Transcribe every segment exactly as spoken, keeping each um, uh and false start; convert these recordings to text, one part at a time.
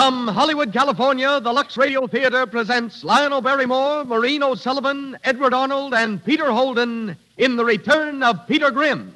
From Hollywood, California, the Lux Radio Theater presents Lionel Barrymore, Maureen O'Sullivan, Edward Arnold, and Peter Holden in The Return of Peter Grimm.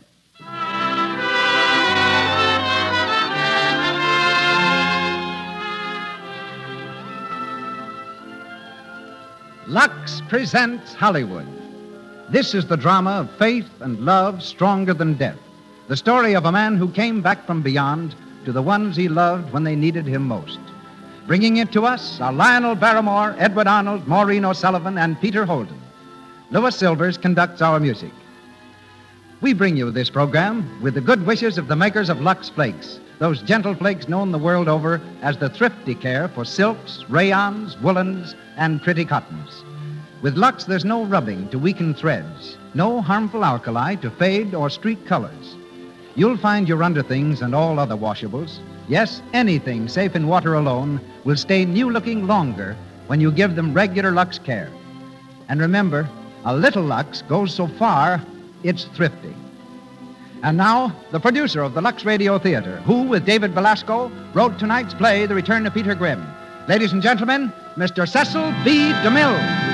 Lux presents Hollywood. This is the drama of faith and love stronger than death. The story of a man who came back from beyond to the ones he loved when they needed him most. Bringing it to us are Lionel Barrymore, Edward Arnold, Maureen O'Sullivan, and Peter Holden. Louis Silvers conducts our music. We bring you this program with the good wishes of the makers of Lux Flakes, those gentle flakes known the world over as the thrifty care for silks, rayons, woolens, and pretty cottons. With Lux, there's no rubbing to weaken threads, no harmful alkali to fade or streak colors. You'll find your underthings and all other washables, yes, anything safe in water alone, will stay new-looking longer when you give them regular Lux care. And remember, a little Lux goes so far, it's thrifty. And now, the producer of the Lux Radio Theater, who, with David Belasco, wrote tonight's play, The Return of Peter Grimm. Ladies and gentlemen, Mister Cecil B. DeMille.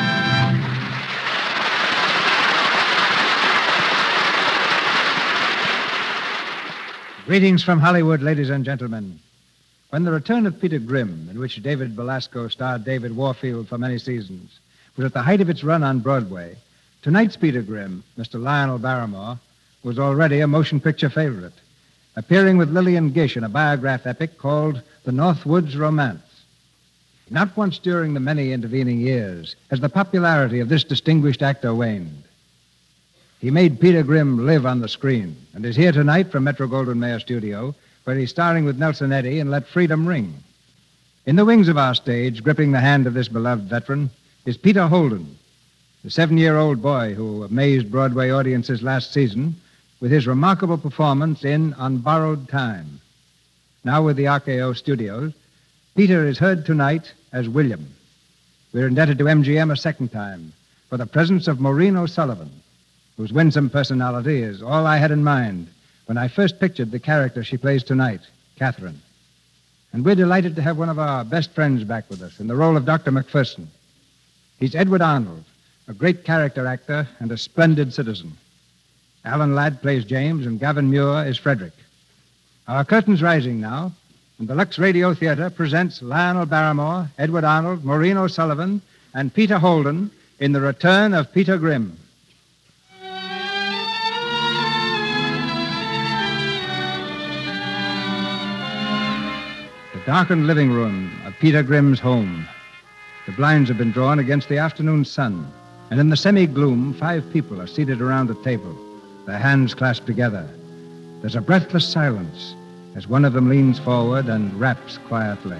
Greetings from Hollywood, ladies and gentlemen. When The Return of Peter Grimm, in which David Belasco starred David Warfield for many seasons, was at the height of its run on Broadway, tonight's Peter Grimm, Mister Lionel Barrymore, was already a motion picture favorite, appearing with Lillian Gish in a biograph epic called The Northwoods Romance. Not once during the many intervening years has the popularity of this distinguished actor waned. He made Peter Grimm live on the screen and is here tonight from Metro-Goldwyn-Mayer Studio, where he's starring with Nelson Eddy in Let Freedom Ring. In the wings of our stage, gripping the hand of this beloved veteran, is Peter Holden, the seven-year-old boy who amazed Broadway audiences last season with his remarkable performance in On Borrowed Time. Now with the R K O Studios, Peter is heard tonight as William. We're indebted to M G M a second time for the presence of Maureen O'Sullivan, whose winsome personality is all I had in mind when I first pictured the character she plays tonight, Catherine. And we're delighted to have one of our best friends back with us in the role of Doctor McPherson. He's Edward Arnold, a great character actor and a splendid citizen. Alan Ladd plays James, and Gavin Muir is Frederick. Our curtain's rising now, and the Lux Radio Theater presents Lionel Barrymore, Edward Arnold, Maureen O'Sullivan, and Peter Holden in The Return of Peter Grimm. Darkened living room of Peter Grimm's home. The blinds have been drawn against the afternoon sun, and in the semi-gloom, five people are seated around a table, their hands clasped together. There's a breathless silence as one of them leans forward and raps quietly.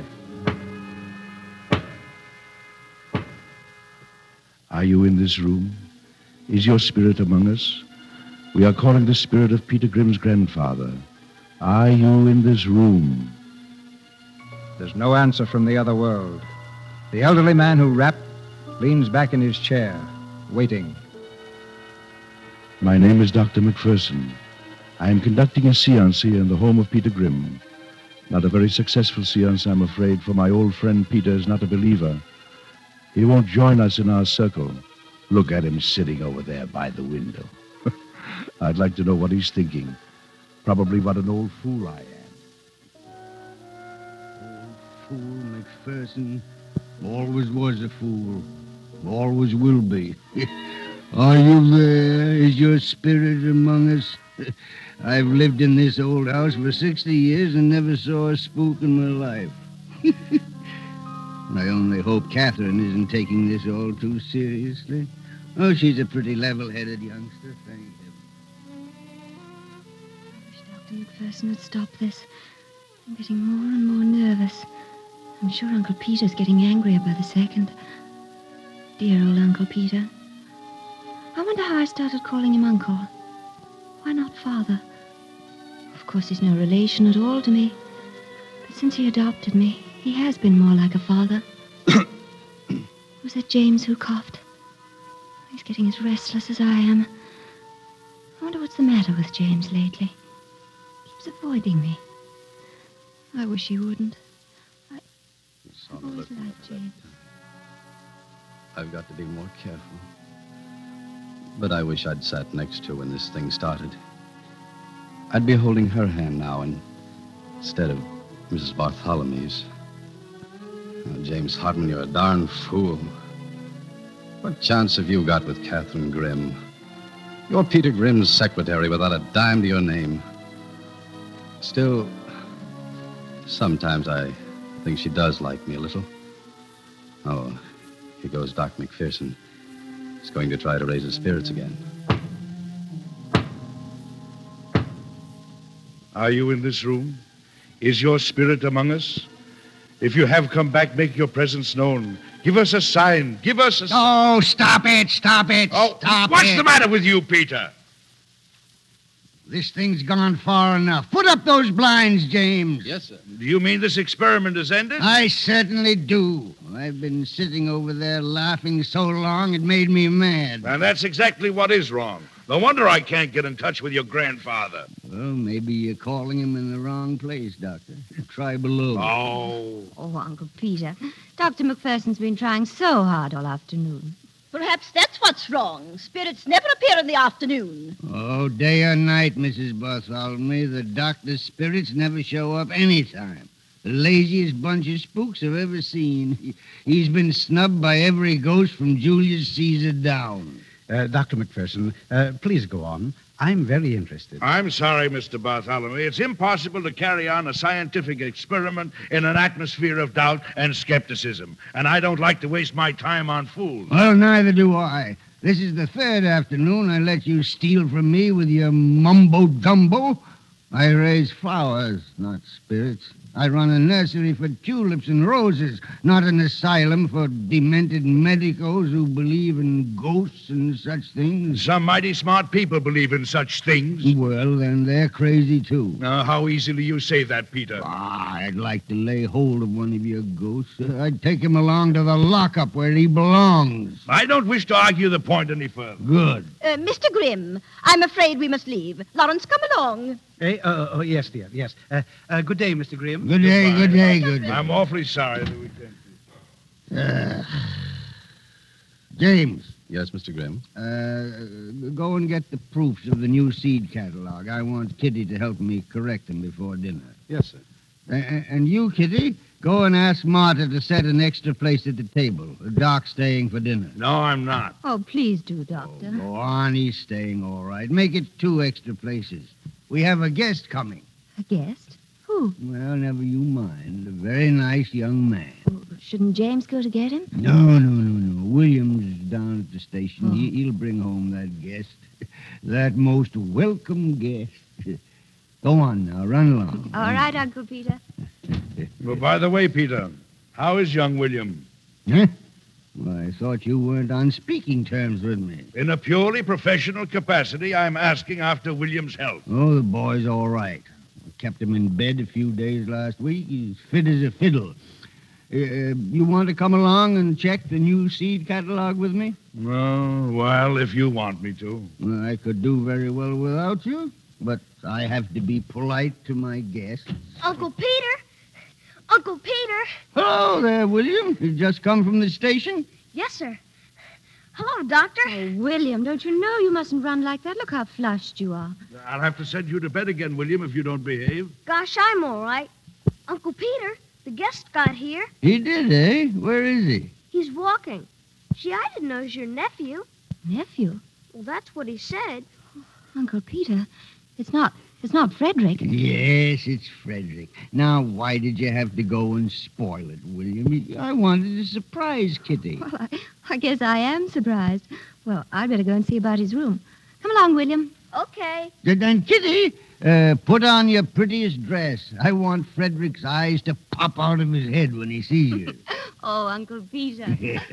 Are you in this room? Is your spirit among us? We are calling the spirit of Peter Grimm's grandfather. Are you in this room? There's no answer from the other world. The elderly man who rapped leans back in his chair, waiting. My name is Doctor McPherson. I am conducting a seance here in the home of Peter Grimm. Not a very successful seance, I'm afraid, for my old friend Peter is not a believer. He won't join us in our circle. Look at him sitting over there by the window. I'd like to know what he's thinking. Probably what an old fool I am. Fool, McPherson. Always was a fool. Always will be. Are you there? Is your spirit among us? I've lived in this old house for sixty years and never saw a spook in my life. I only hope Catherine isn't taking this all too seriously. Oh, she's a pretty level-headed youngster, thank heaven. I wish Doctor McPherson would stop this. I'm getting more and more nervous. I'm sure Uncle Peter's getting angrier by the second. Dear old Uncle Peter. I wonder how I started calling him Uncle. Why not Father? Of course, he's no relation at all to me. But since he adopted me, he has been more like a father. Was it James who coughed? He's getting as restless as I am. I wonder what's the matter with James lately. Keeps avoiding me. I wish he wouldn't. I, I've always liked James. I've got to be more careful. But I wish I'd sat next to her when this thing started. I'd be holding her hand now and, instead of Missus Bartholomew's. Oh, James Hartman, you're a darn fool. What chance have you got with Catherine Grimm? You're Peter Grimm's secretary without a dime to your name. Still, sometimes I think she does like me a little. Oh, here goes Doc McPherson. He's going to try to raise his spirits again. Are you in this room? Is your spirit among us? If you have come back, make your presence known. Give us a sign. Give us a... Oh, stop it, stop it, Oh, stop what's it. the matter with you, Peter? This thing's gone far enough. Put up those blinds, James. Yes, sir. Do you mean this experiment has ended? I certainly do. I've been sitting over there laughing so long it made me mad. And that's exactly what is wrong. No wonder I can't get in touch with your grandfather. Well, maybe you're calling him in the wrong place, Doctor. Try below. Oh. Oh, Uncle Peter. Doctor McPherson's been trying so hard all afternoon. Perhaps that's what's wrong. Spirits never appear in the afternoon. Oh, day or night, Missus Bartholomew, the doctor's spirits never show up any time. The laziest bunch of spooks I've ever seen. He, he's been snubbed by every ghost from Julius Caesar down. Uh, Doctor McPherson, uh, please go on. I'm very interested. I'm sorry, Mister Bartholomew. It's impossible to carry on a scientific experiment in an atmosphere of doubt and skepticism. And I don't like to waste my time on fools. Well, neither do I. This is the third afternoon I let you steal from me with your mumbo-jumbo. I raise flowers, not spirits. I run a nursery for tulips and roses, not an asylum for demented medicos who believe in ghosts and such things. Some mighty smart people believe in such things. Well, then they're crazy, too. Now, how easily you say that, Peter. Ah, I'd like to lay hold of one of your ghosts. I'd take him along to the lockup where he belongs. I don't wish to argue the point any further. Good. Uh, Mister Grimm, I'm afraid we must leave. Lawrence, come along. Hey, uh, oh, yes, dear, yes. Uh, uh, good day, Mister Grimm. Good day, good day, good day. I'm awfully sorry that we can't. Uh, James, Yes, Mister Grimm. uh, go and get the proofs of the new seed catalog. I want Kitty to help me correct them before dinner. Yes, sir. A- and you, Kitty, go and ask Martha to set an extra place at the table. Doc's staying for dinner. No, I'm not. Oh, please do, Doctor. Go on, he's staying all right. Make it two extra places. We have a guest coming. A guest? Who? Well, never you mind. A very nice young man. Oh, shouldn't James go to get him? No, no, no, no. Williams is down at the station. Oh. He, he'll bring home that guest. That most welcome guest. Go on now, run along. All right, Uncle Peter. Well, by the way, Peter, how is young William? Huh? Well, I thought you weren't on speaking terms with me. In a purely professional capacity, I'm asking after William's health. Oh, the boy's all right. I kept him in bed a few days last week. He's fit as a fiddle. Uh, you want to come along and check the new seed catalog with me? Oh, well, if you want me to. Well, I could do very well without you, but I have to be polite to my guests. Uncle Peter? Uncle Peter? Hello there, William. You just come from the station? Yes, sir. Hello, Doctor. Oh, William, don't you know you mustn't run like that? Look how flushed you are. I'll have to send you to bed again, William, if you don't behave. Gosh, I'm all right. Uncle Peter, the guest got here. He did, eh? Where is he? He's walking. Gee, I didn't know it was your nephew. Nephew? Well, that's what he said. Uncle Peter, it's not, it's not Frederick. Yes, it's Frederick. Now, why did you have to go and spoil it, William? I wanted to surprise Kitty. Well, I, I guess I am surprised. Well, I'd better go and see about his room. Come along, William. Okay. Then, Kitty, uh, put on your prettiest dress. I want Frederick's eyes to pop out of his head when he sees you. Oh, Uncle Peter.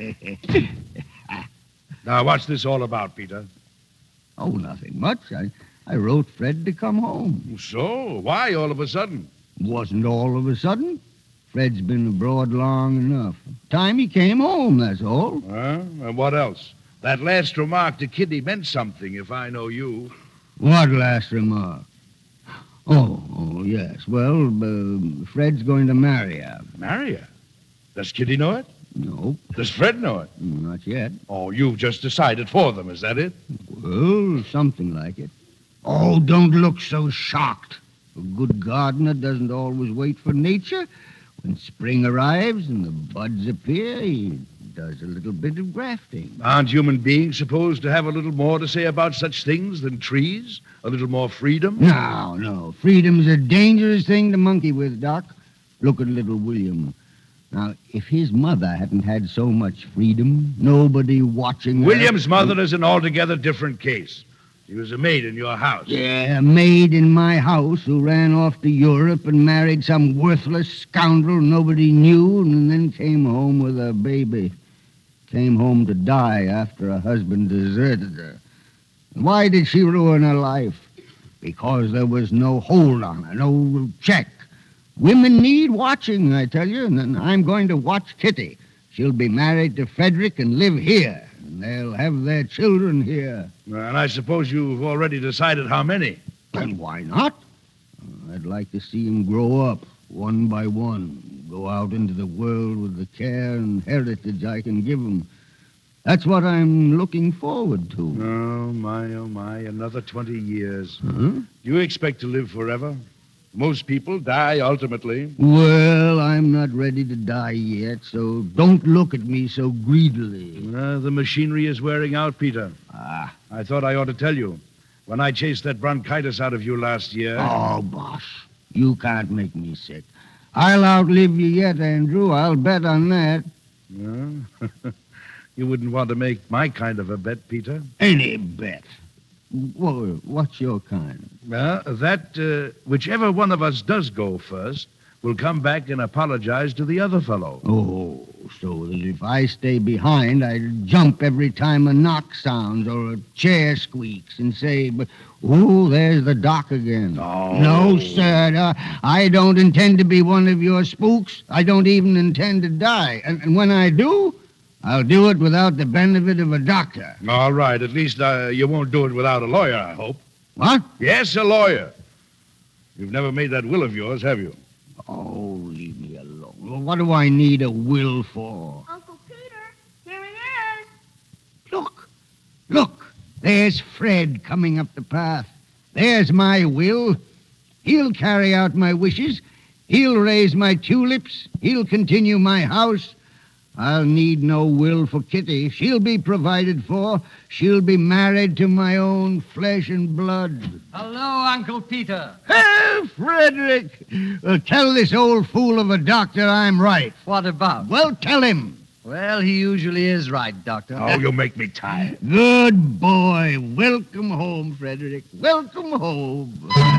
Now, what's this all about, Peter? Oh, nothing much. I, I wrote Fred to come home. So, why all of a sudden? Wasn't all of a sudden. Fred's been abroad long enough. Time he came home, that's all. Huh? And what else? That last remark to Kitty meant something, if I know you. What last remark? Oh, oh yes. Well, uh, Fred's going to marry her. Marry her? Does Kitty know it? No, Does Fred know it? not yet. Oh, you've just decided for them, is that it? Well, something like it. Oh, don't look so shocked. A good gardener doesn't always wait for nature. When spring arrives and the buds appear, he does a little bit of grafting. Aren't human beings supposed to have a little more to say about such things than trees? A little more freedom? No, no. Freedom's a dangerous thing to monkey with, Doc. Look at little William. Now, if his mother hadn't had so much freedom, nobody watching her... William's mother is an altogether different case. She was a maid in your house. Yeah, a maid in my house who ran off to Europe and married some worthless scoundrel nobody knew and then came home with a baby. Came home to die after her husband deserted her. Why did she ruin her life? Because there was no hold on her, no check. Women need watching, I tell you, and I'm going to watch Kitty. She'll be married to Frederick and live here, and they'll have their children here. And I suppose you've already decided how many. And why not? I'd like to see them grow up, one by one, go out into the world with the care and heritage I can give them. That's what I'm looking forward to. Oh, my, oh, my, another twenty years. Huh? Do you expect to live forever? Most people die ultimately. Well, I'm not ready to die yet, so don't look at me so greedily. Uh, the machinery is wearing out, Peter. Ah. I thought I ought to tell you. When I chased that bronchitis out of you last year... Oh, boss, you can't make me sick. I'll outlive you yet, Andrew. I'll bet on that. Uh, you wouldn't want to make my kind of a bet, Peter. Any bet. Well, what's your kind? Uh, that uh, whichever one of us does go first will come back and apologize to the other fellow. Oh, so that if I stay behind, I jump every time a knock sounds or a chair squeaks and say, "Oh, there's the doc again." Oh. No, sir. Uh, I don't intend to be one of your spooks. I don't even intend to die. And, and when I do, I'll do it without the benefit of a doctor. All right. At least uh, you won't do it without a lawyer, I hope. What? Yes, a lawyer. You've never made that will of yours, have you? Oh, leave me alone. Well, what do I need a will for? Uncle Peter, here he is. Look, look, there's Fred coming up the path. There's my will. He'll carry out my wishes. He'll raise my tulips. He'll continue my house. I'll need no will for Kitty. She'll be provided for. She'll be married to my own flesh and blood. Hello, Uncle Peter. Hey, Frederick! Uh, tell this old fool of a doctor I'm right. What about? Well, tell him. Well, he usually is right, Doctor. Oh, you make me tired. Good boy. Welcome home, Frederick. Welcome home.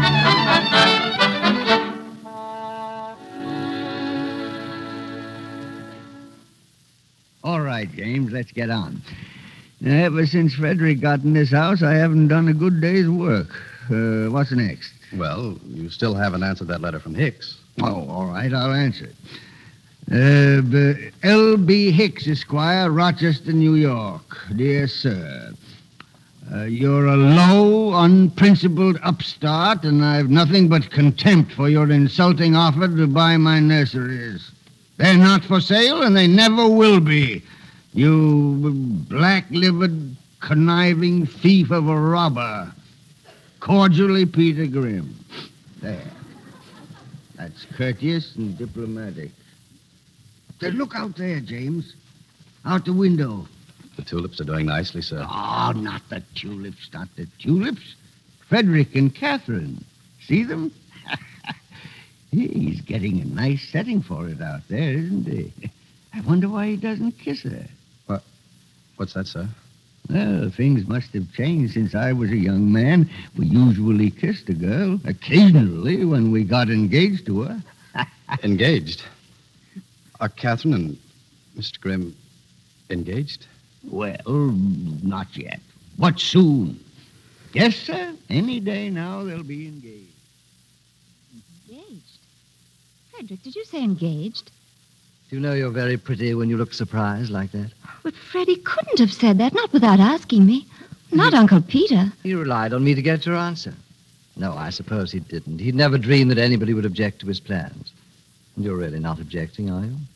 All right, James, let's get on. Ever since Frederick got in this house, I haven't done a good day's work. Uh, what's next? Well, you still haven't answered that letter from Hicks. Oh, all right, I'll answer it. Uh, b- L B. Hicks, Esquire, Rochester, New York. Dear sir, uh, you're a low, unprincipled upstart, and I've nothing but contempt for your insulting offer to buy my nurseries. They're not for sale, and they never will be. You black-livered, conniving thief of a robber. Cordially, Peter Grimm. There. That's courteous and diplomatic. Hey, look out there, James. Out the window. The tulips are doing nicely, sir. Oh, not the tulips, not the tulips. Frederick and Catherine. See them? He's getting a nice setting for it out there, isn't he? I wonder why he doesn't kiss her. What? What's that, sir? Well, things must have changed since I was a young man. We usually kissed a girl, occasionally when we got engaged to her. Engaged? Are Catherine and Mister Grimm engaged? Well, not yet. But soon. Yes, sir. Any day now they'll be engaged. Engaged? Frederick, did you say engaged? Do you know you're very pretty when you look surprised like that? But Freddie couldn't have said that, not without asking me. Not Uncle Peter. He relied on me to get your answer. No, I suppose he didn't. He'd never dreamed that anybody would object to his plans. And you're really not objecting, are you?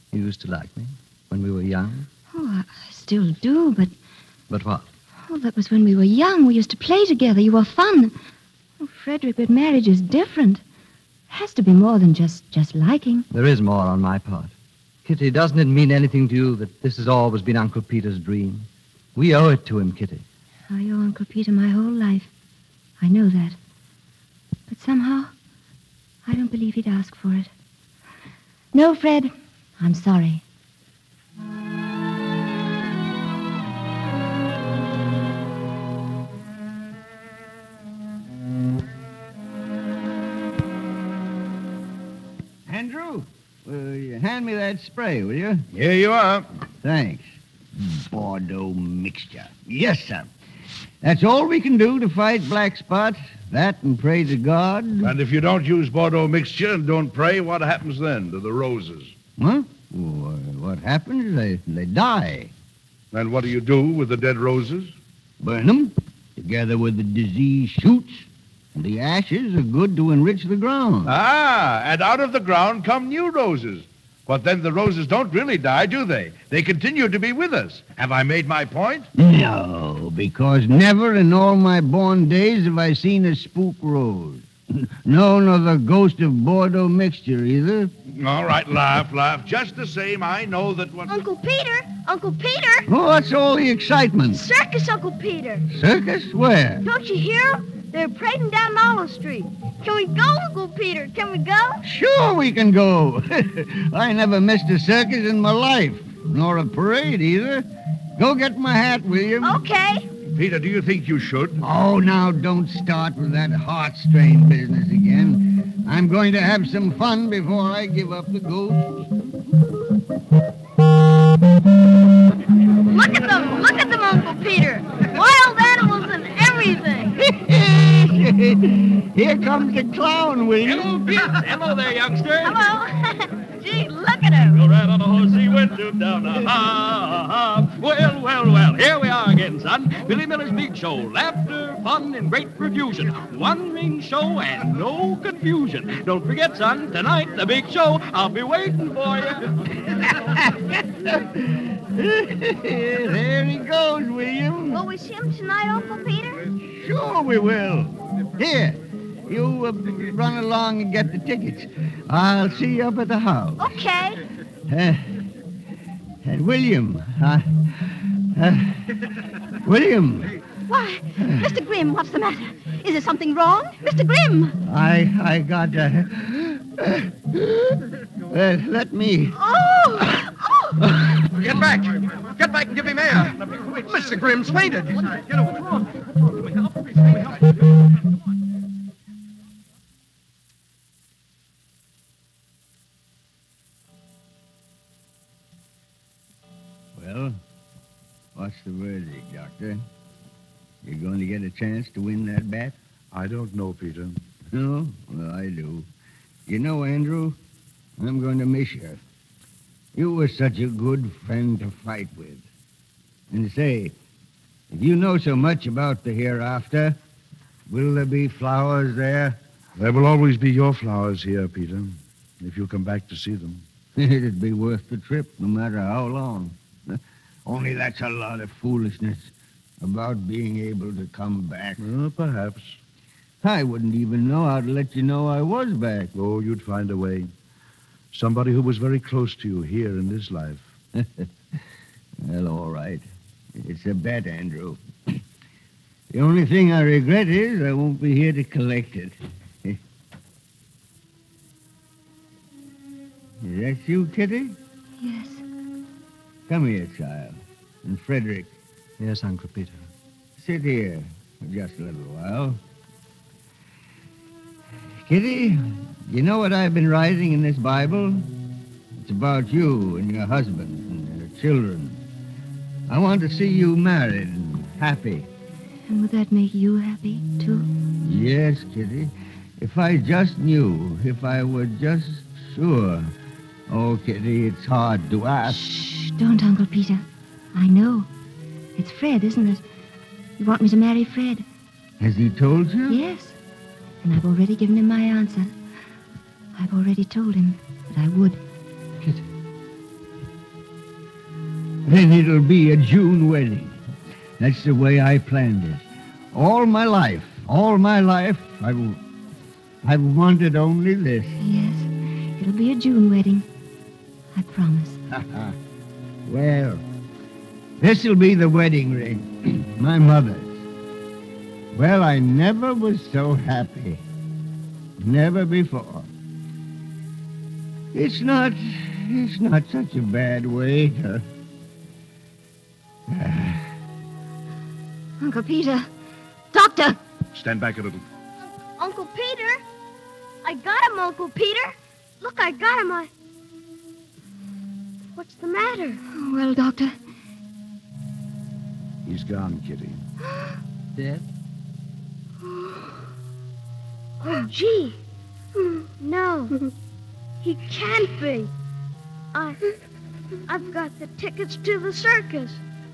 You used to like me when we were young. Oh, I still do, but... But what? Oh, that was when we were young. We used to play together. You were fun. Oh, Frederick, but marriage is different. It has to be more than just, just liking. There is more on my part. Kitty, doesn't it mean anything to you that this has always been Uncle Peter's dream? We owe it to him, Kitty. I owe Uncle Peter my whole life. I know that. But somehow, I don't believe he'd ask for it. No, Fred, I'm sorry. Andrew, will you hand me that spray, will you? Here you are. Thanks. Bordeaux mixture. Yes, sir. That's all we can do to fight black spot. That and pray to God. And if you don't use Bordeaux mixture and don't pray, what happens then to the roses? Huh? Well, what happens? They, they die. And what do you do with the dead roses? Burn them, together with the diseased shoots. And the ashes are good to enrich the ground. Ah, and out of the ground come new roses. But then the roses don't really die, do they? They continue to be with us. Have I made my point? No, because never in all my born days have I seen a spook rose. No, nor the ghost of Bordeaux mixture either. All right, laugh, laugh. Just the same, I know that what... Uncle Peter! Uncle Peter! Oh, what's all the excitement? Circus, Uncle Peter! Circus? Where? Don't you hear? They're parading down Olive Street. Can we go, Uncle Peter? Can we go? Sure we can go. I never missed a circus in my life, nor a parade either. Go get my hat, William. Okay. Peter, do you think you should? Oh, now don't start with that heartstrain business again. I'm going to have some fun before I give up the ghost. Look at them! Look at them, Uncle Peter! Wild animals and everything! Here comes the clown, William. Hello, kids. Hello there, youngster. Hello. Gee, look at him. Go right on a horse, he went to down. Ha, ha, ha. Well, well, well. Here we are again, son. Billy Miller's Big Show. Laughter, fun, and great profusion. One ring show and no confusion. Don't forget, son, tonight, the big show. I'll be waiting for you. There he goes, William. Will we see him tonight, Uncle Peter? Sure we will. Here, you uh, run along and get the tickets. I'll see you up at the house. Okay. Uh, and William, uh, uh, William. Why, Mister Grimm, what's the matter? Is there something wrong? Mister Grimm! I, I got, uh, uh, let me. Oh! Oh! Get back! Get back and give him air! Mister Grimm's fainted. Well, what's the verdict, Doctor? You going to get a chance to win that bet? I don't know, Peter. No? Well, I do. You know, Andrew, I'm going to miss you. You were such a good friend to fight with. And say, if you know so much about the hereafter, will there be flowers there? There will always be your flowers here, Peter, if you come back to see them. It'd be worth the trip, no matter how long. Only that's a lot of foolishness about being able to come back. Well, perhaps. I wouldn't even know how to let you know I was back. Oh, you'd find a way. Somebody who was very close to you here in this life. Well, all right. It's a bet, Andrew. The only thing I regret is I won't be here to collect it. Is that you, Kitty? Yes. Come here, child. And Frederick, Yes, Uncle Peter. sit here for just a little while. Kitty, you know what I've been writing in this Bible? It's about you and your husband and your children. I want to see you married and happy. And would that make you happy, too? Yes, Kitty. If I just knew, if I were just sure. Oh, Kitty, it's hard to ask. Shh, don't, Uncle Peter. I know. It's Fred, isn't it? You want me to marry Fred? Has he told you? Yes. And I've already given him my answer. I've already told him that I would. Kitty, then it'll be a June wedding. That's the way I planned it. All my life, all my life, I've, I've wanted only this. Yes, it'll be a June wedding. I promise. Well, this'll be the wedding ring, my mother's. Well, I never was so happy. Never before. It's not, it's not such a bad way to... Uncle Peter. Doctor! Stand back a little. Uncle Peter? I got him, Uncle Peter. Look, I got him. I... What's the matter? Well, Doctor. He's gone, Kitty. Dead? Oh, gee. No. He can't be. I... I've got the tickets to the circus.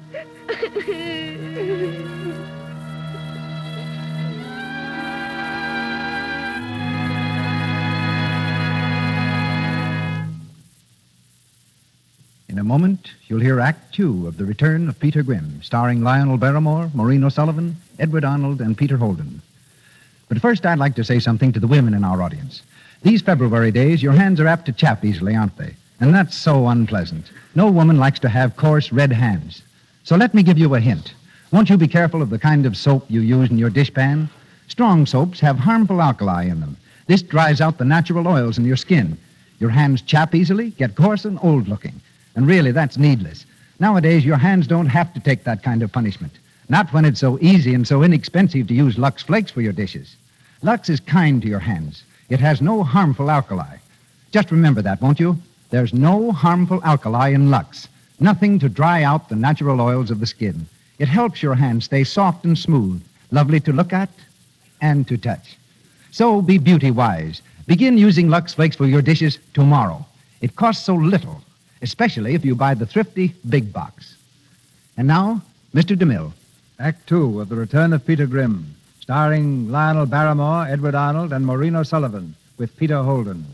In a moment, you'll hear Act Two of The Return of Peter Grimm, starring Lionel Barrymore, Maureen O'Sullivan, Edward Arnold, and Peter Holden. But first, I'd like to say something to the women in our audience. These February days, your hands are apt to chap easily, aren't they? And that's so unpleasant. No woman likes to have coarse, red hands. So let me give you a hint. Won't you be careful of the kind of soap you use in your dishpan? Strong soaps have harmful alkali in them. This dries out the natural oils in your skin. Your hands chap easily, get coarse and old-looking. And really, that's needless. Nowadays, your hands don't have to take that kind of punishment. Not when it's so easy and so inexpensive to use Lux Flakes for your dishes. Lux is kind to your hands. It has no harmful alkali. Just remember that, won't you? There's no harmful alkali in Lux. Nothing to dry out the natural oils of the skin. It helps your hands stay soft and smooth, lovely to look at and to touch. So be beauty-wise. Begin using Lux Flakes for your dishes tomorrow. It costs so little, especially if you buy the thrifty big box. And now, Mister DeMille. Act Two of The Return of Peter Grimm, starring Lionel Barrymore, Edward Arnold, and Maureen O'Sullivan, with Peter Holden.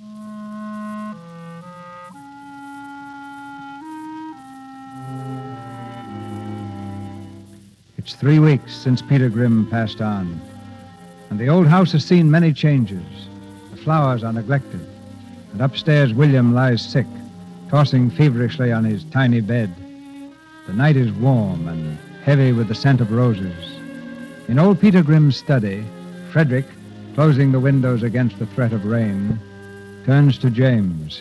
It's three weeks since Peter Grimm passed on, and the old house has seen many changes. The flowers are neglected, and upstairs William lies sick, tossing feverishly on his tiny bed. The night is warm and heavy with the scent of roses. In old Peter Grimm's study, Frederick, closing the windows against the threat of rain, turns to James.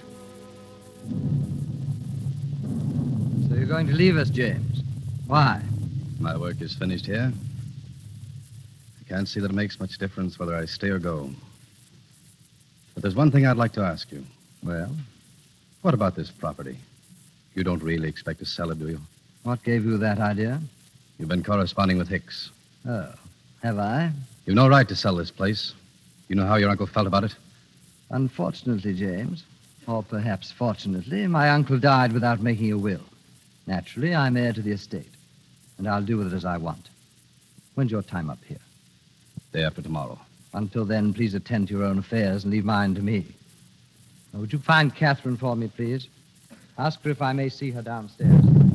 So you're going to leave us, James? Why? My work is finished here. I can't see that it makes much difference whether I stay or go. But there's one thing I'd like to ask you. Well? What about this property? You don't really expect to sell it, do you? What gave you that idea? You've been corresponding with Hicks. Oh, have I? You've no right to sell this place. You know how your uncle felt about it? Unfortunately, James, or perhaps fortunately, my uncle died without making a will. Naturally, I'm heir to the estate, and I'll do with it as I want. When's your time up here? Day after tomorrow. Until then, please attend to your own affairs and leave mine to me. Now, would you find Catherine for me, please? Ask her if I may see her downstairs.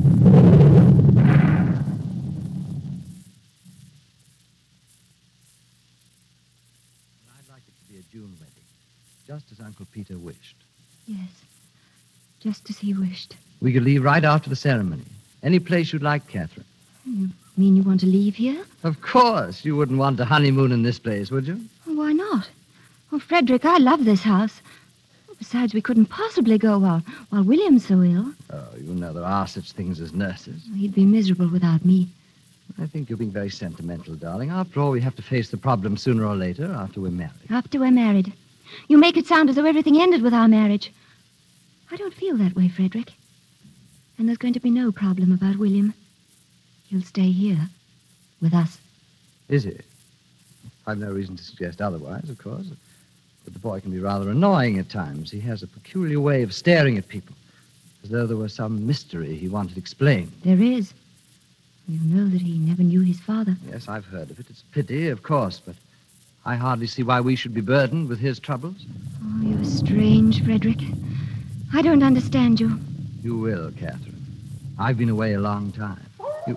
I'd like it to be a June wedding, just as Uncle Peter wished. Yes, just as he wished. We could leave right after the ceremony. Any place you'd like, Catherine. You mean you want to leave here? Of course. You wouldn't want a honeymoon in this place, would you? Why not? Oh, Frederick, I love this house. Besides, we couldn't possibly go while, while William's so ill. Oh, you know there are such things as nurses. He'd be miserable without me. I think you're being very sentimental, darling. After all, we have to face the problem sooner or later, after we're married. After we're married. You make it sound as though everything ended with our marriage. I don't feel that way, Frederick. And there's going to be no problem about William. He'll stay here, with us. Is he? I've no reason to suggest otherwise, of course. But the boy can be rather annoying at times. He has a peculiar way of staring at people, as though there were some mystery he wanted explained. There is. You know that he never knew his father. Yes, I've heard of it. It's a pity, of course, but I hardly see why we should be burdened with his troubles. Oh, you're strange, Frederick. I don't understand you. You will, Catherine. I've been away a long time. You...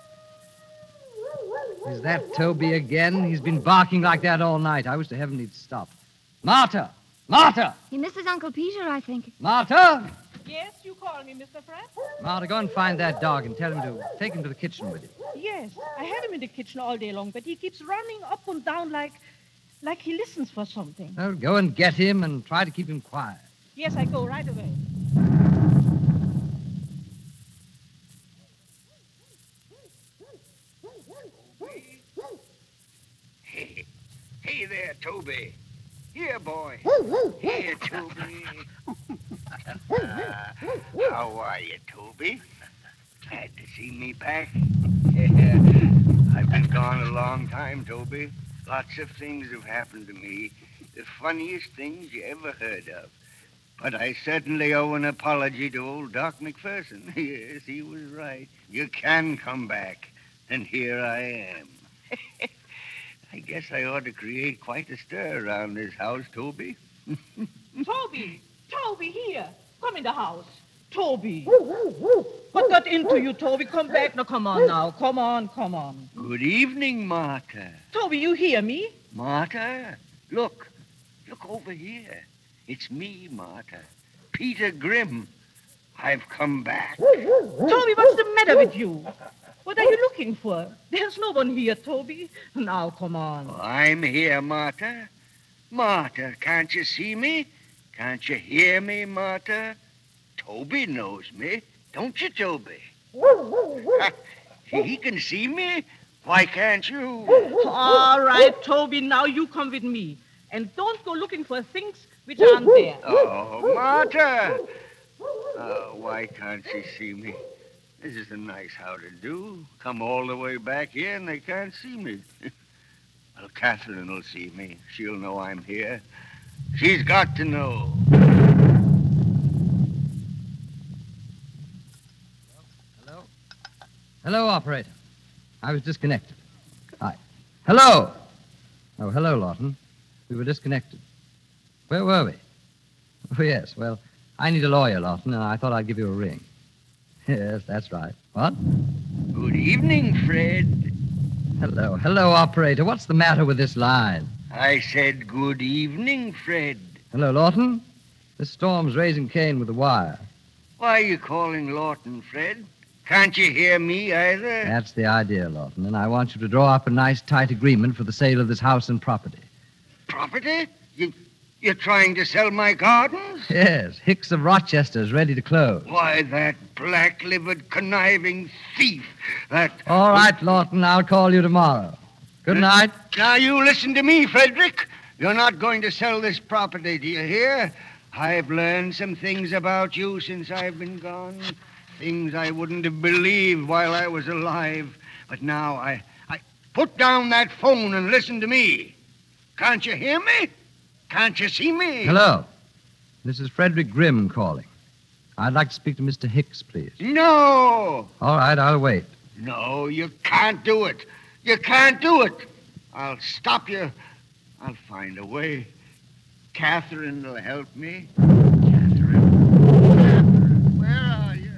Is that Toby again? He's been barking like that all night. I wish to heaven he'd stop. Martha! Martha! He misses Uncle Peter, I think. Martha! Yes, you call me, Mister Fred? Martha, go and find that dog and tell him to take him to the kitchen with you. Yes, I had him in the kitchen all day long, but he keeps running up and down like, like he listens for something. Well, go and get him and try to keep him quiet. Yes, I go right away. Hey, hey there, Toby. Here, boy. Here, Toby. How are you, Toby? Glad to see me back. I've been gone a long time, Toby. Lots of things have happened to me. The funniest things you ever heard of. But I certainly owe an apology to old Doc McPherson. Yes, he was right. You can come back. And here I am. I guess I ought to create quite a stir around this house, Toby. Toby! Toby, here. Come in the house. Toby. What got into you, Toby? Come back. Now, come on now. Come on, come on. Good evening, Martha. Toby, you hear me? Martha, look. Look over here. It's me, Martha. Peter Grimm. I've come back. Toby, what's the matter with you? What are you looking for? There's no one here, Toby. Now, come on. Oh, I'm here, Martha. Martha, can't you see me? Can't you hear me, Martha? Toby knows me. Don't you, Toby? He can see me. Why can't you? All right, Toby, now you come with me. And don't go looking for things which aren't there. Oh, Martha. Oh, why can't she see me? This is a nice how to do. Come all the way back here and they can't see me. Well, Catherine will see me. She'll know I'm here. She's got to know. Hello? Hello, operator. I was disconnected. Hi. Hello! Oh, hello, Lawton. We were disconnected. Where were we? Oh, yes. Well, I need a lawyer, Lawton, and I thought I'd give you a ring. Yes, that's right. What? Good evening, Fred. Hello. Hello, operator. What's the matter with this line? I said good evening, Fred. Hello, Lawton. This storm's raising Cain with the wire. Why are you calling Lawton, Fred? Can't you hear me either? That's the idea, Lawton, and I want you to draw up a nice, tight agreement for the sale of this house and property. Property? You, you're trying to sell my gardens? Yes, Hicks of Rochester's ready to close. Why, that black-livered, conniving thief, that... All right, Lawton, I'll call you tomorrow. Good night. Now, you listen to me, Frederick. You're not going to sell this property, do you hear? I've learned some things about you since I've been gone. Things I wouldn't have believed while I was alive. But now I... I... Put down that phone and listen to me. Can't you hear me? Can't you see me? Hello. This is Frederick Grimm calling. I'd like to speak to Mister Hicks, please. No! All right, I'll wait. No, you can't do it. You can't do it. I'll stop you. I'll find a way. Catherine will help me. Catherine. Catherine, where are you?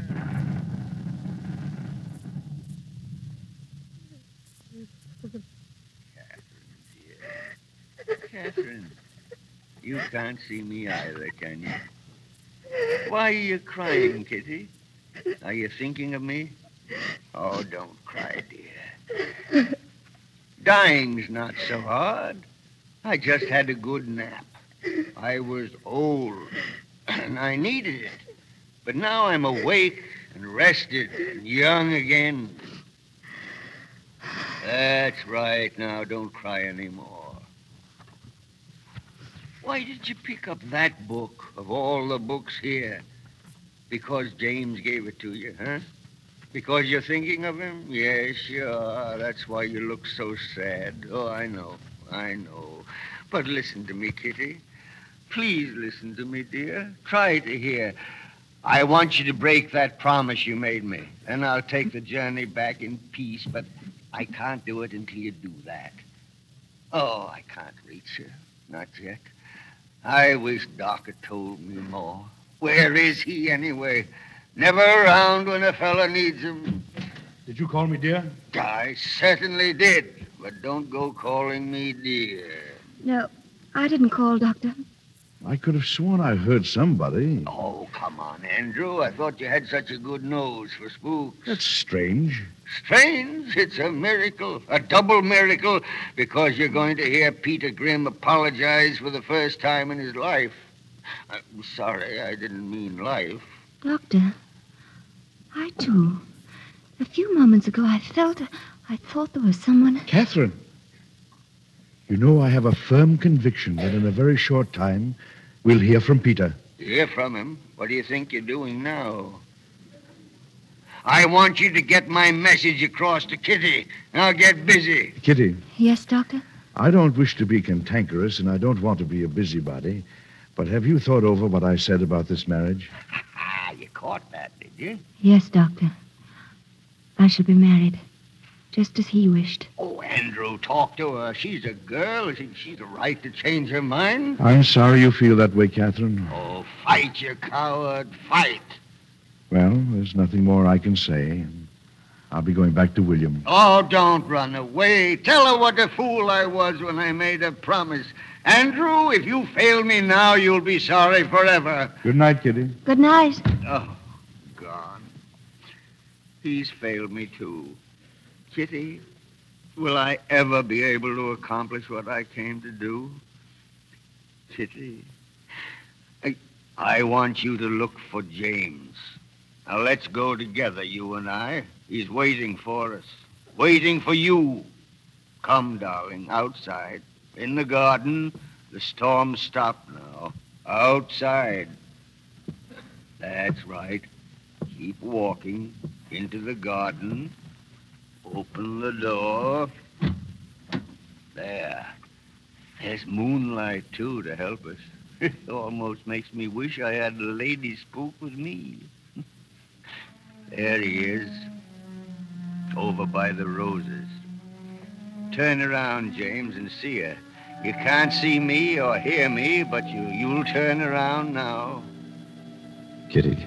Catherine's here. Catherine, you can't see me either, can you? Why are you crying, Kitty? Are you thinking of me? Oh, don't cry, dear. Dying's not so hard. I just had a good nap. I was old, and I needed it. But now I'm awake and rested and young again. That's right. Now, don't cry anymore. Why did you pick up that book of all the books here? Because James gave it to you, huh? Because you're thinking of him? Yes, sure. That's why you look so sad. Oh, I know. I know. But listen to me, Kitty. Please listen to me, dear. Try to hear. I want you to break that promise you made me. Then I'll take the journey back in peace, but I can't do it until you do that. Oh, I can't reach you. Not yet. I wish Doc had told me more. Where is he, anyway? Never around when a fella needs him. Did you call me dear? I certainly did, but don't go calling me dear. No, I didn't call, Doctor. I could have sworn I heard somebody. Oh, come on, Andrew. I thought you had such a good nose for spooks. That's strange. Strange? It's a miracle, a double miracle, because you're going to hear Peter Grimm apologize for the first time in his life. I'm sorry, I didn't mean life. Doctor, I too. A few moments ago, I felt, I thought there was someone. Catherine. You know, I have a firm conviction that in a very short time, we'll hear from Peter. Hear from him? What do you think you're doing now? I want you to get my message across to Kitty. Now get busy. Kitty. Yes, Doctor? I don't wish to be cantankerous, and I don't want to be a busybody, but have you thought over what I said about this marriage? Ah, you caught that, did you? Yes, Doctor. I shall be married, just as he wished. Oh, Andrew, talk to her. She's a girl. She, she's a right to change her mind. I'm sorry you feel that way, Catherine. Oh, fight, you coward. Fight. Well, there's nothing more I can say. I'll be going back to William. Oh, don't run away. Tell her what a fool I was when I made a promise. Andrew, if you fail me now, you'll be sorry forever. Good night, Kitty. Good night. Oh, gone. He's failed me, too. Kitty, will I ever be able to accomplish what I came to do? Kitty, I, I want you to look for James. Now, let's go together, you and I. He's waiting for us. Waiting for you. Come, darling, outside. In the garden. The storm stopped now. Outside. That's right. Keep walking into the garden. Open the door. There. There's moonlight, too, to help us. It almost makes me wish I had the lady spook with me. There he is. Over by the roses. Turn around, James, and see her. You can't see me or hear me, but you, you'll turn around now. Kitty,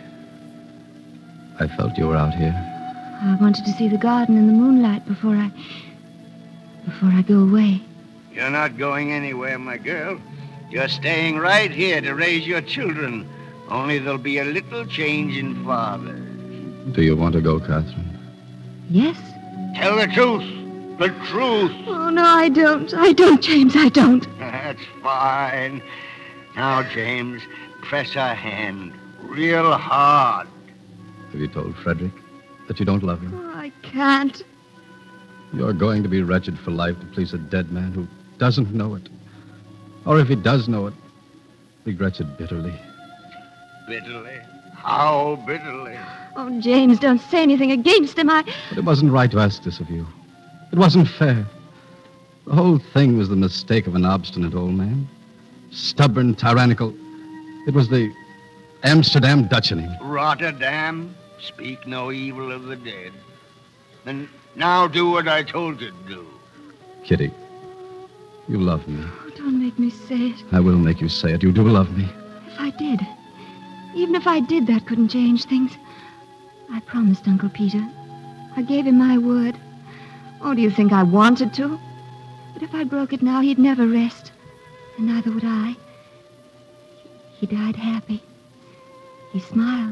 I felt you were out here. I wanted to see the garden in the moonlight before I... before I go away. You're not going anywhere, my girl. You're staying right here to raise your children. Only there'll be a little change in father. Do you want to go, Catherine? Yes. Tell the truth. The truth. Oh, no, I don't. I don't, James, I don't. That's fine. Now, James, press her hand real hard. Have you told Frederick that you don't love him? Oh, I can't. You're going to be wretched for life to please a dead man who doesn't know it. Or if he does know it, regrets it bitterly. Bitterly? How bitterly? Oh, James, don't say anything against him. I... But it wasn't right to ask this of you. It wasn't fair. The whole thing was the mistake of an obstinate old man. Stubborn, tyrannical. It was the Amsterdam Dutch in him. Rotterdam, speak no evil of the dead. And now do what I told you to do. Kitty, you love me. Oh, don't make me say it. I will make you say it. You do love me. If I did, even if I did, that couldn't change things. I promised Uncle Peter. I gave him my word. Oh, do you think I wanted to? But if I broke it now, he'd never rest. And neither would I. He died happy. He smiled.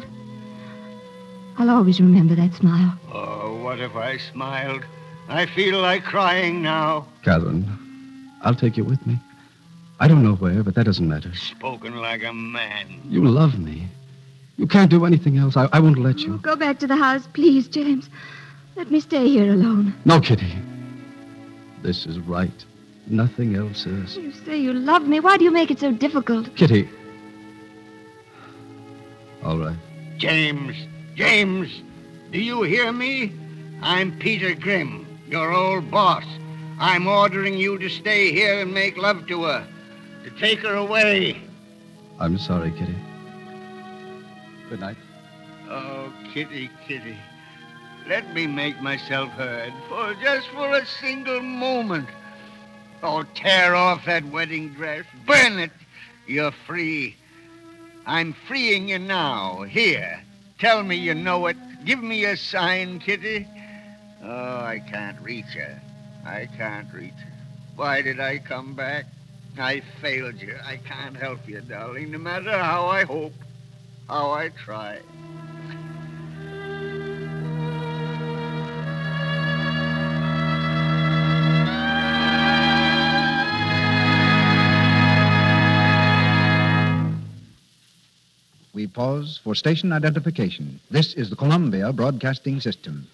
I'll always remember that smile. Oh, what if I smiled? I feel like crying now. Catherine, I'll take you with me. I don't know where, but that doesn't matter. Spoken like a man. You love me. You can't do anything else. I, I won't let you. Oh, go back to the house, please, James. Let me stay here alone. No, Kitty. This is right. Nothing else is. You say you love me. Why do you make it so difficult? Kitty. All right. James, James, do you hear me? I'm Peter Grimm, your old boss. I'm ordering you to stay here and make love to her, to take her away. I'm sorry, Kitty. Good night. Oh, Kitty, Kitty. Let me make myself heard for just for a single moment. Oh, tear off that wedding dress. Burn it. You're free. I'm freeing you now, here. Tell me you know it. Give me a sign, Kitty. Oh, I can't reach her. I can't reach her. Why did I come back? I failed you. I can't help you, darling, no matter how I hope, how I try. We pause for station identification. This is the Columbia Broadcasting System.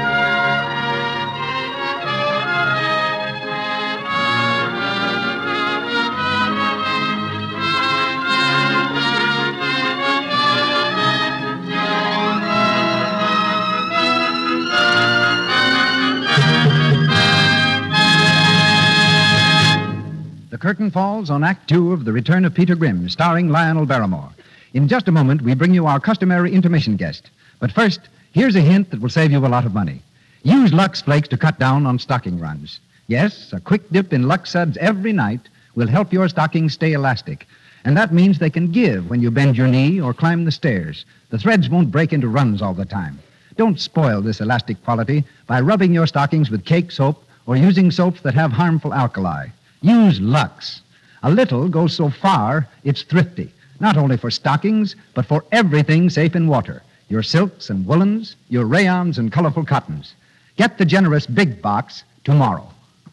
The curtain falls on Act Two of The Return of Peter Grimm, starring Lionel Barrymore. In just a moment, we bring you our customary intermission guest. But first, here's a hint that will save you a lot of money. Use Lux Flakes to cut down on stocking runs. Yes, a quick dip in Lux Suds every night will help your stockings stay elastic. And that means they can give when you bend your knee or climb the stairs. The threads won't break into runs all the time. Don't spoil this elastic quality by rubbing your stockings with cake soap or using soaps that have harmful alkali. Use Lux. A little goes so far, it's thrifty. Not only for stockings, but for everything safe in water. Your silks and woolens, your rayons and colorful cottons. Get the generous big box tomorrow.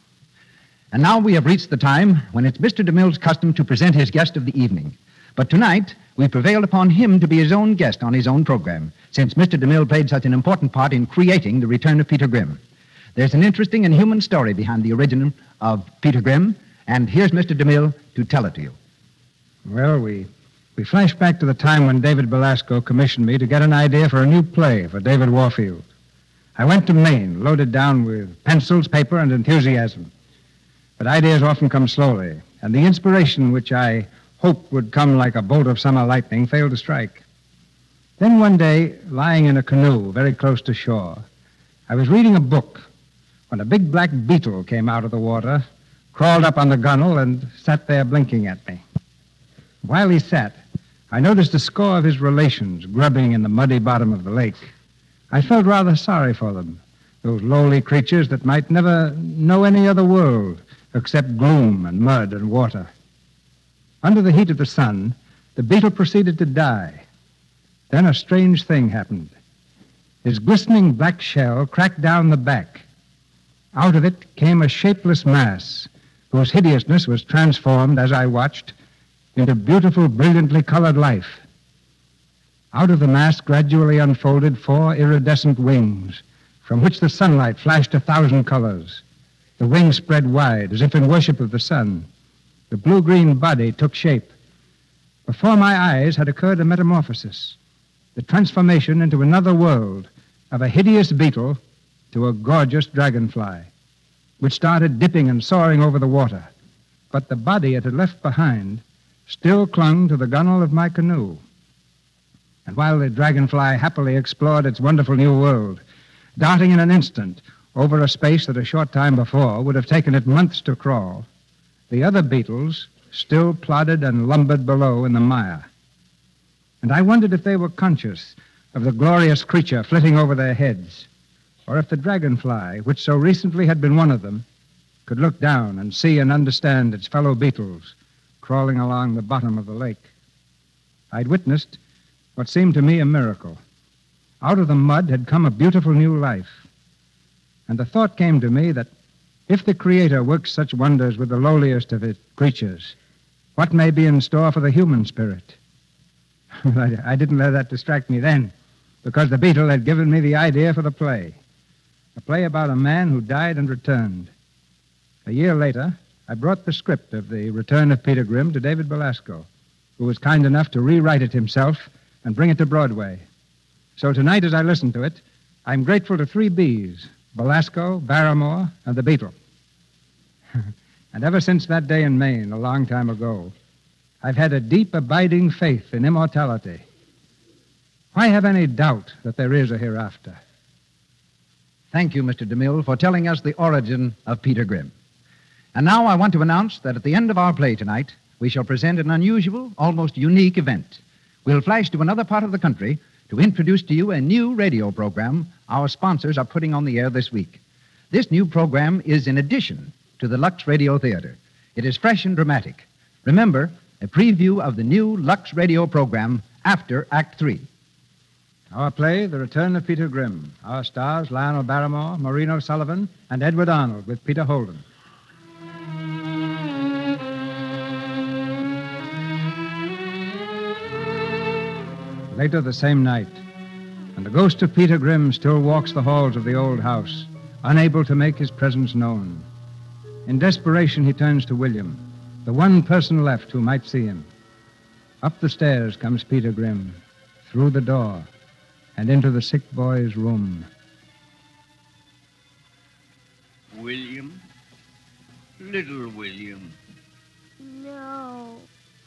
And now we have reached the time when it's Mister DeMille's custom to present his guest of the evening. But tonight, we prevailed upon him to be his own guest on his own program, since Mister DeMille played such an important part in creating The Return of Peter Grimm. There's an interesting and human story behind the origin of Peter Grimm, and here's Mister DeMille to tell it to you. Well, we... We flash back to the time when David Belasco commissioned me to get an idea for a new play for David Warfield. I went to Maine, loaded down with pencils, paper, and enthusiasm. But ideas often come slowly, and the inspiration which I hoped would come like a bolt of summer lightning failed to strike. Then one day, lying in a canoe very close to shore, I was reading a book when a big black beetle came out of the water, crawled up on the gunwale, and sat there blinking at me. While he sat, I noticed a score of his relations grubbing in the muddy bottom of the lake. I felt rather sorry for them, those lowly creatures that might never know any other world except gloom and mud and water. Under the heat of the sun, the beetle proceeded to die. Then a strange thing happened. His glistening black shell cracked down the back. Out of it came a shapeless mass, whose hideousness was transformed, as I watched, into beautiful, brilliantly colored life. Out of the mass gradually unfolded four iridescent wings, from which the sunlight flashed a thousand colors. The wings spread wide, as if in worship of the sun. The blue-green body took shape. Before my eyes had occurred a metamorphosis, the transformation into another world of a hideous beetle to a gorgeous dragonfly, which started dipping and soaring over the water. But the body it had left behind still clung to the gunwale of my canoe. And while the dragonfly happily explored its wonderful new world, darting in an instant over a space that a short time before would have taken it months to crawl, the other beetles still plodded and lumbered below in the mire. And I wondered if they were conscious of the glorious creature flitting over their heads, or if the dragonfly, which so recently had been one of them, could look down and see and understand its fellow beetles crawling along the bottom of the lake. I'd witnessed what seemed to me a miracle. Out of the mud had come a beautiful new life. And the thought came to me that if the Creator works such wonders with the lowliest of its creatures, what may be in store for the human spirit? I, I didn't let that distract me then, because the beetle had given me the idea for the play. A play about a man who died and returned. A year later, I brought the script of The Return of Peter Grimm to David Belasco, who was kind enough to rewrite it himself and bring it to Broadway. So tonight, as I listen to it, I'm grateful to three B's, Belasco, Barrymore, and the Beetle. And ever since that day in Maine, a long time ago, I've had a deep, abiding faith in immortality. Why have any doubt that there is a hereafter? Thank you, Mister DeMille, for telling us the origin of Peter Grimm. And now I want to announce that at the end of our play tonight, we shall present an unusual, almost unique event. We'll flash to another part of the country to to introduce to you a new radio program our sponsors are putting on the air this week. This new program is in addition to the Lux Radio Theater. It is fresh and dramatic. Remember, a preview of the new Lux Radio program after Act Three. Our play, The Return of Peter Grimm. Our stars, Lionel Barrymore, Maureen O'Sullivan, and Edward Arnold with Peter Holden. Later the same night, and the ghost of Peter Grimm still walks the halls of the old house, unable to make his presence known. In desperation, he turns to William, the one person left who might see him. Up the stairs comes Peter Grimm, through the door, and into the sick boy's room. William? Little William. No.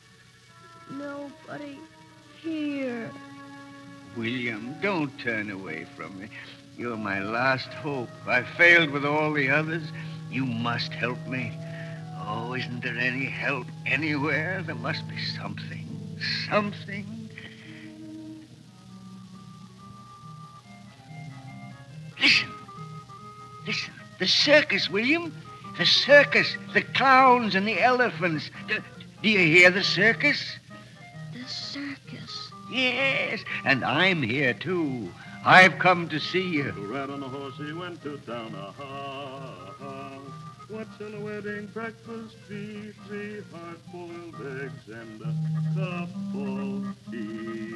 Nobody here. William, don't turn away from me. You're my last hope. I failed with all the others. You must help me. Oh, isn't there any help anywhere? There must be something. Something. Listen. Listen. The circus, William. The circus. The clowns and the elephants. Do, do you hear the circus? The circus. Yes, and I'm here, too. I've come to see you. The rat on the horse, he went to town. Ah-ha, ah-ha. What's in a wedding breakfast? Beef, three hard-boiled eggs, and a cup of tea.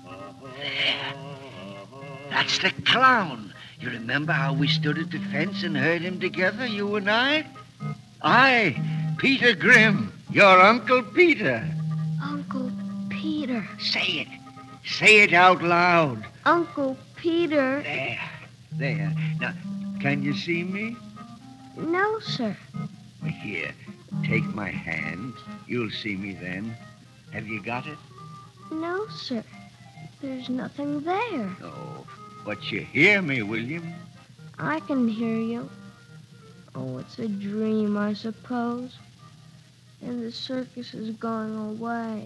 Ah-ha, That's the clown. You remember how we stood at the fence and heard him together, you and I? I, Peter Grimm, your Uncle Peter. Uncle Peter. Say it. Say it out loud. Uncle Peter. There. There. Now, can you see me? No, sir. Here, take my hand. You'll see me then. Have you got it? No, sir. There's nothing there. Oh, but you hear me, William. I can hear you. Oh, it's a dream, I suppose. And the circus is going away.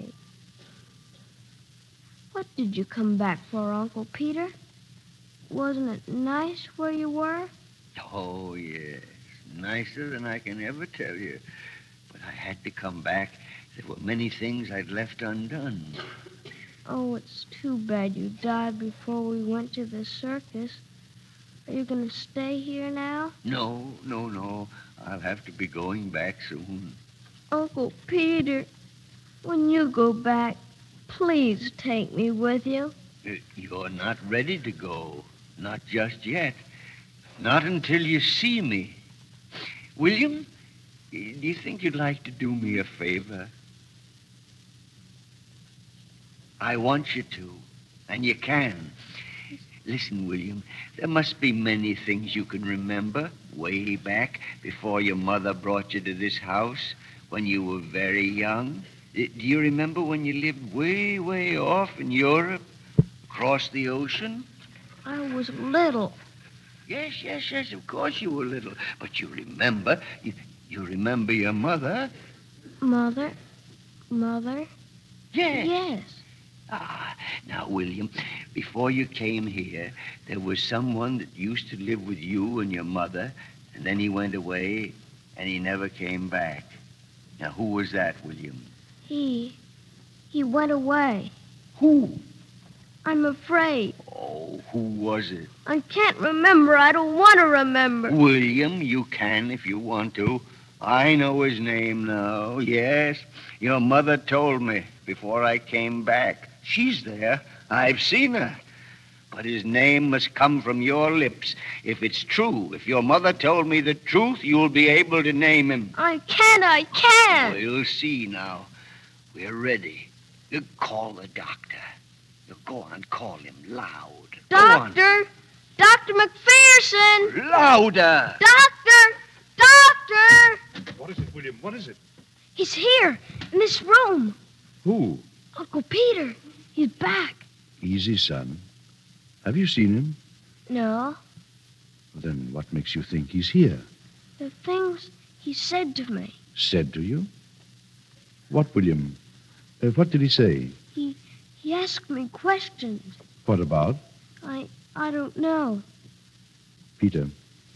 What did you come back for, Uncle Peter? Wasn't it nice where you were? Oh, yes. Nicer than I can ever tell you. But I had to come back. There were many things I'd left undone. Oh, it's too bad you died before we went to the circus. Are you going to stay here now? No, no, no. I'll have to be going back soon. Uncle Peter, when you go back, please take me with you. Uh, You're not ready to go. Not just yet. Not until you see me. William, do you think you'd like to do me a favor? I want you to, and you can. Listen, William, there must be many things you can remember way back before your mother brought you to this house when you were very young. Do you remember when you lived way, way off in Europe, across the ocean? I was little. Yes, yes, yes, of course you were little. But you remember, you, you remember your mother? Mother? Mother? Yes. Yes. Ah, now, William, before you came here, there was someone that used to live with you and your mother, and then he went away, and he never came back. Now, who was that, William? He... he went away. Who? I'm afraid. Oh, who was it? I can't remember. I don't want to remember. William, you can if you want to. I know his name now. Yes, your mother told me before I came back. She's there. I've seen her. But his name must come from your lips. If it's true, if your mother told me the truth, you'll be able to name him. I can't. I can't. We'll see now. We're ready. You call the doctor. You go on, call him loud. Doctor! Doctor McPherson! Louder! Doctor! Doctor! What is it, William? What is it? He's here, in this room. Who? Uncle Peter. He's back. Easy, son. Have you seen him? No. Then what makes you think he's here? The things he said to me. Said to you? What, William? Uh, what did he say? He he asked me questions. What about? I I don't know. Peter,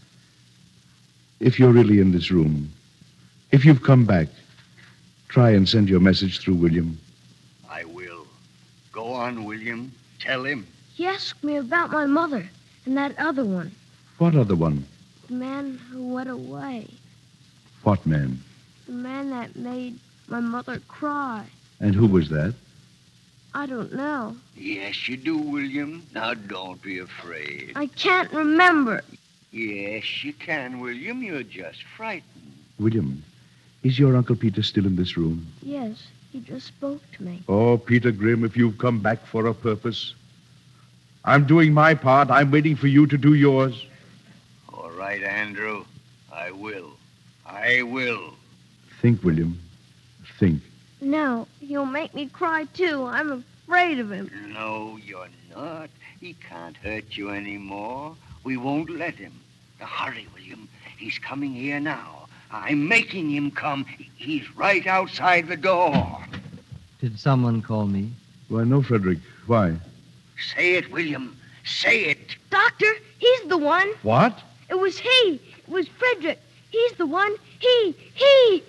if you're really in this room, if you've come back, try and send your message through William. I will. Go on, William. Tell him. He asked me about my mother and that other one, What other one? the man who went away, What man? the man that made my mother cry. And who was that? I don't know. Yes, you do, William. Now, don't be afraid. I can't remember. Yes, you can, William. You're just frightened. William, is your Uncle Peter still in this room? Yes, he just spoke to me. Oh, Peter Grimm, if you've come back for a purpose, I'm doing my part. I'm waiting for you to do yours. All right, Andrew. I will. I will. Think, William. Think. No, he'll make me cry too. I'm afraid of him. No, you're not. He can't hurt you anymore. We won't let him. Now, hurry, William. He's coming here now. I'm making him come. He's right outside the door. Did someone call me? Why, no, Frederick. Why? Say it, William. Say it. Doctor, he's the one. What? It was he. It was Frederick. He's the one. He, he.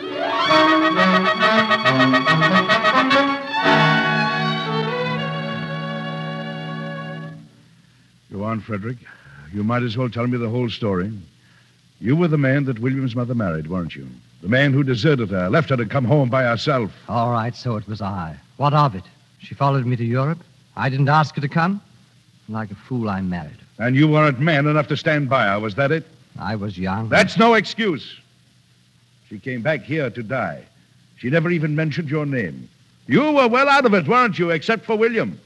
Go on, Frederick. You might as well tell me the whole story. You were the man that William's mother married, weren't you? The man who deserted her, left her to come home by herself. All right, so it was I. What of it? She followed me to Europe. I didn't ask her to come. Like a fool, I married her. And you weren't man enough to stand by her, was that it? I was young. That's no excuse. She came back here to die. She never even mentioned your name. You were well out of it, weren't you, except for William?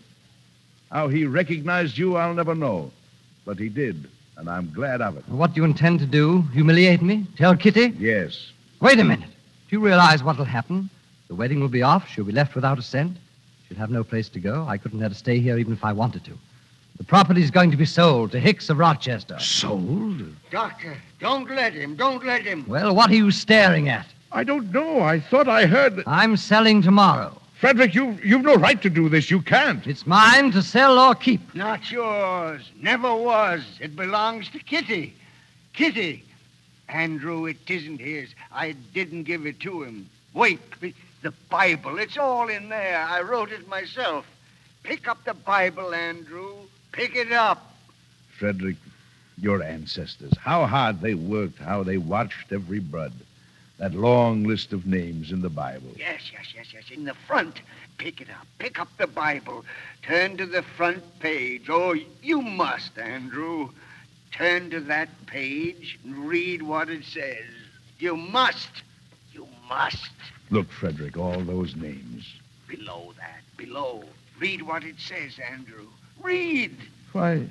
How he recognized you, I'll never know. But he did, and I'm glad of it. What do you intend to do? Humiliate me? Tell Kitty? Yes. Wait a minute. Do you realize what'll happen? The wedding will be off. She'll be left without a cent. She'll have no place to go. I couldn't let her stay here even if I wanted to. The property's going to be sold to Hicks of Rochester. Sold? Doctor, don't let him. Don't let him. Well, what are you staring at? I don't know. I thought I heard that... I'm selling tomorrow. Frederick, you, you've no right to do this. You can't. It's mine to sell or keep. Not yours. Never was. It belongs to Kitty. Kitty. Andrew, it isn't his. I didn't give it to him. Wait. The Bible. It's all in there. I wrote it myself. Pick up the Bible, Andrew. Pick it up. Frederick, your ancestors, how hard they worked, how they watched every bud. That long list of names in the Bible. Yes, yes, yes, yes. In the front. Pick it up. Pick up the Bible. Turn to the front page. Oh, you must, Andrew. Turn to that page and read what it says. You must. You must. Look, Frederick, all those names. Below that. Below. Read what it says, Andrew. Read. Why,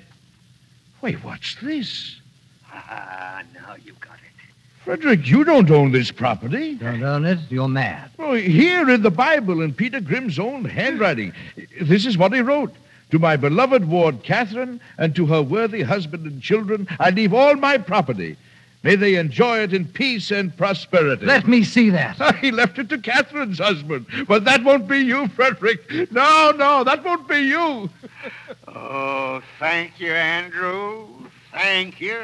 why, what's this? Ah, now you've got it. Frederick, you don't own this property. Don't own it? You're mad. Oh, here in the Bible, in Peter Grimm's own handwriting, this is what he wrote. To my beloved ward, Catherine, and to her worthy husband and children, I leave all my property. May they enjoy it in peace and prosperity. Let me see that. He left it to Catherine's husband. But that won't be you, Frederick. No, no, that won't be you. Oh, thank you, Andrew. Thank you.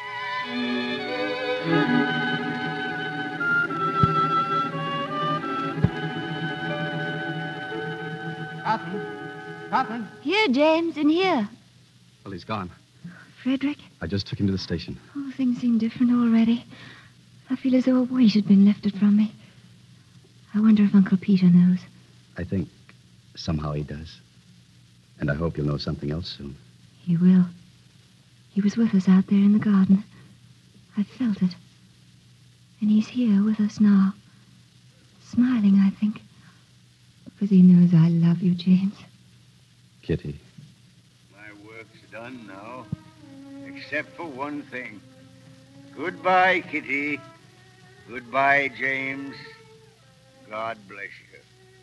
Catherine. Catherine. Here, James, in here. Well, he's gone. Frederick? I just took him to the station. Oh, things seem different already. I feel as though a weight had been lifted from me. I wonder if Uncle Peter knows. I think somehow he does. And I hope you'll know something else soon. He will. He was with us out there in the garden. I felt it. And he's here with us now. Smiling, I think. Because he knows I love you, James. Kitty. My work's done now. Except for one thing. Goodbye, Kitty. Goodbye, James. God bless you.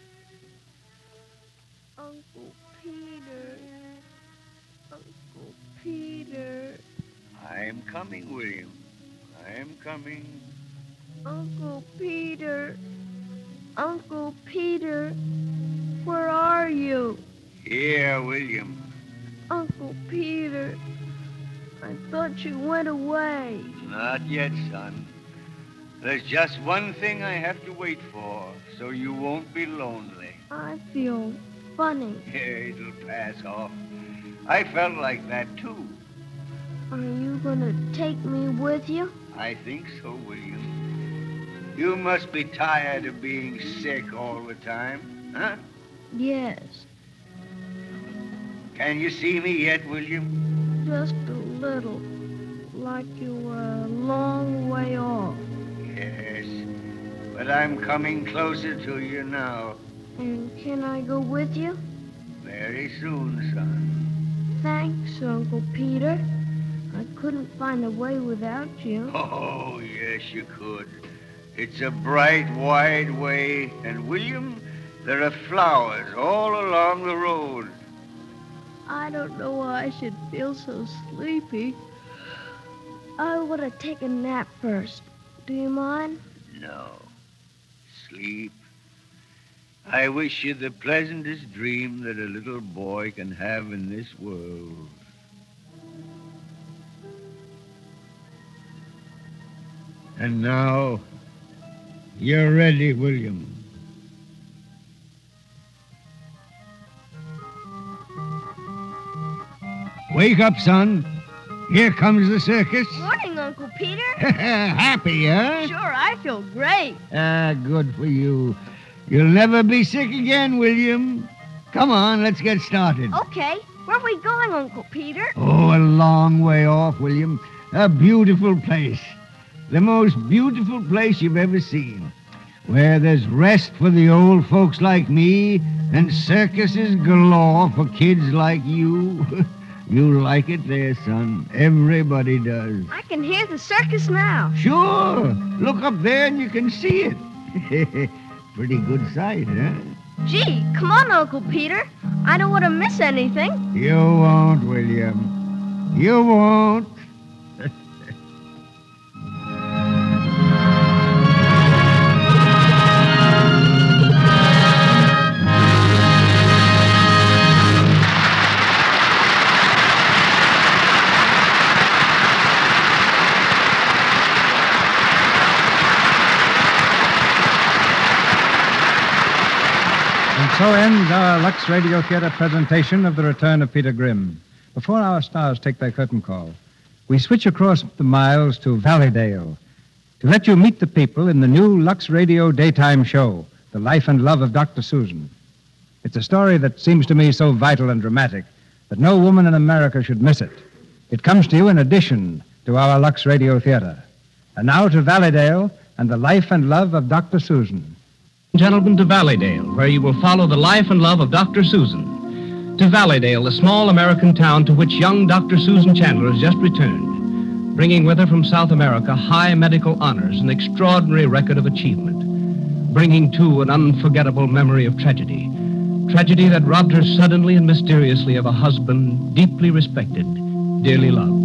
Uncle Peter. Uncle Peter. I am coming, William. I am coming. Uncle Peter. Uncle Peter. Where are you? Here, William. Uncle Peter, I thought you went away. Not yet, son. There's just one thing I have to wait for, so you won't be lonely. I feel funny. Yeah, it'll pass off. I felt like that, too. Are you going to take me with you? I think so, William. You must be tired of being sick all the time, huh? Yes, Can you see me yet, William? just a little. Like you were a long way off. Yes, but I'm coming closer to you now. And can I go with you? Very soon, son. Thanks, Uncle Peter. I couldn't find a way without you. Oh, yes, you could. It's a bright, wide way, and, William, there are flowers all along the road. I don't know why I should feel so sleepy. I want to take a nap first. Do you mind? No. Sleep. I wish you the pleasantest dream that a little boy can have in this world. And now, you're ready, William. Wake up, son. Here comes the circus. Morning, Uncle Peter. Happy, huh? Sure, I feel great. Ah, good for you. You'll never be sick again, William. Come on, let's get started. Okay, where are we going, Uncle Peter? Oh, a long way off, William. A beautiful place. The most beautiful place you've ever seen. Where there's rest for the old folks like me and circuses galore for kids like you. You like it there, son. Everybody does. I can hear the circus now. Sure. Look up there and you can see it. Pretty good sight, huh? Gee, come on, Uncle Peter. I don't want to miss anything. You won't, William. You won't. So ends our Lux Radio Theater presentation of The Return of Peter Grimm. Before our stars take their curtain call, we switch across the miles to Valleydale to let you meet the people in the new Lux Radio daytime show, The Life and Love of Doctor Susan. It's a story that seems to me so vital and dramatic that no woman in America should miss it. It comes to you in addition to our Lux Radio Theater. And now to Valleydale and The Life and Love of Doctor Susan. Gentlemen, to Valleydale, where you will follow the life and love of Doctor Susan. To Valleydale, the small American town to which young Doctor Susan Chandler has just returned, bringing with her from South America high medical honors and extraordinary record of achievement, bringing, too, an unforgettable memory of tragedy, tragedy that robbed her suddenly and mysteriously of a husband deeply respected, dearly loved.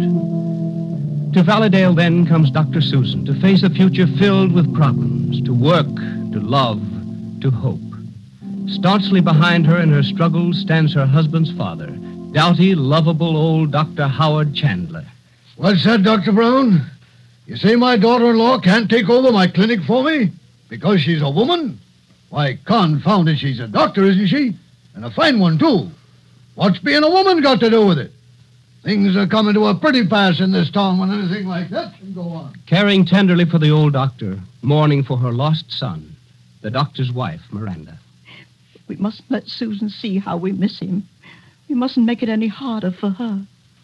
To Valleydale, then, comes Doctor Susan to face a future filled with problems, to work, to love, to hope. Staunchly behind her in her struggles stands her husband's father, doughty, lovable old Doctor Howard Chandler. What's that, Doctor Brown? You say my daughter-in-law can't take over my clinic for me? Because she's a woman? Why, confound it, she's a doctor, isn't she? And a fine one, too. What's being a woman got to do with it? Things are coming to a pretty pass in this town when anything like that can go on. Caring tenderly for the old doctor, mourning for her lost son, the doctor's wife, Miranda. We mustn't let Susan see how we miss him. We mustn't make it any harder for her.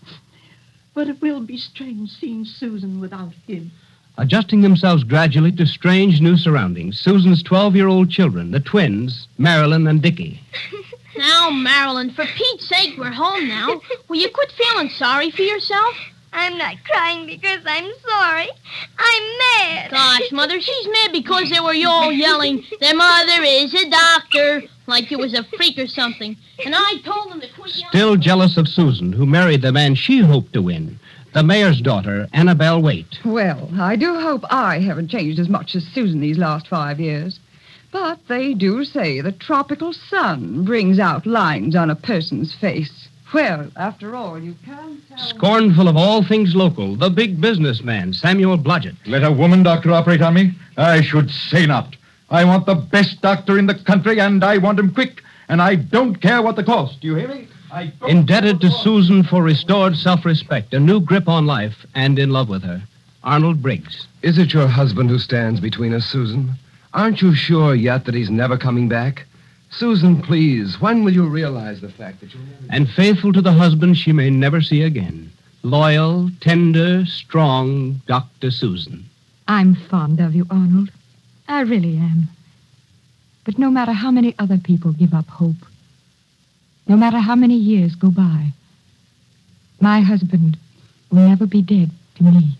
But it will be strange seeing Susan without him. Adjusting themselves gradually to strange new surroundings, Susan's twelve-year-old children, the twins, Marilyn and Dickie. Now, Marilyn, for Pete's sake, we're home now. Will you quit feeling sorry for yourself? I'm not crying because I'm sorry. I'm mad. Gosh, Mother, she's mad because they were all yelling, their mother is a doctor, like it was a freak or something. And I told them to quit yelling. Still jealous of Susan, who married the man she hoped to win, the mayor's daughter, Annabelle Waite. Well, I do hope I haven't changed as much as Susan these last five years. But they do say the tropical sun brings out lines on a person's face. Well, after all, you can't tell... Scornful of all things local, the big businessman, Samuel Blodgett. Let a woman doctor operate on me? I should say not. I want the best doctor in the country, and I want him quick, and I don't care what the cost. Do you hear me? I don't Indebted to Susan for restored self-respect, a new grip on life, and in love with her. Arnold Briggs. Is it your husband who stands between us, Susan? Aren't you sure yet that he's never coming back? Susan, please, when will you realize the fact that you'll never... And faithful to the husband she may never see again. Loyal, tender, strong Doctor Susan. I'm fond of you, Arnold. I really am. But no matter how many other people give up hope, no matter how many years go by, my husband will never be dead to me.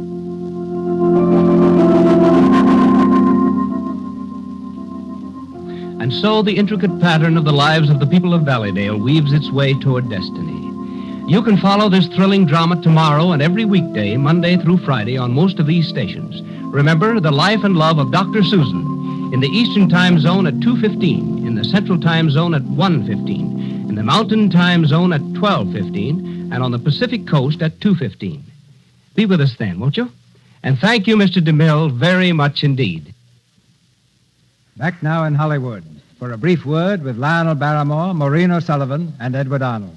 And so the intricate pattern of the lives of the people of Valleydale weaves its way toward destiny. You can follow this thrilling drama tomorrow and every weekday, Monday through Friday, on most of these stations. Remember, the life and love of Doctor Susan, in the Eastern Time Zone at two fifteen, in the Central Time Zone at one fifteen, in the Mountain Time Zone at twelve fifteen, and on the Pacific Coast at two fifteen. Be with us then, won't you? And thank you, Mister DeMille, very much indeed. Back now in Hollywood for a brief word with Lionel Barrymore, Maureen O'Sullivan, and Edward Arnold.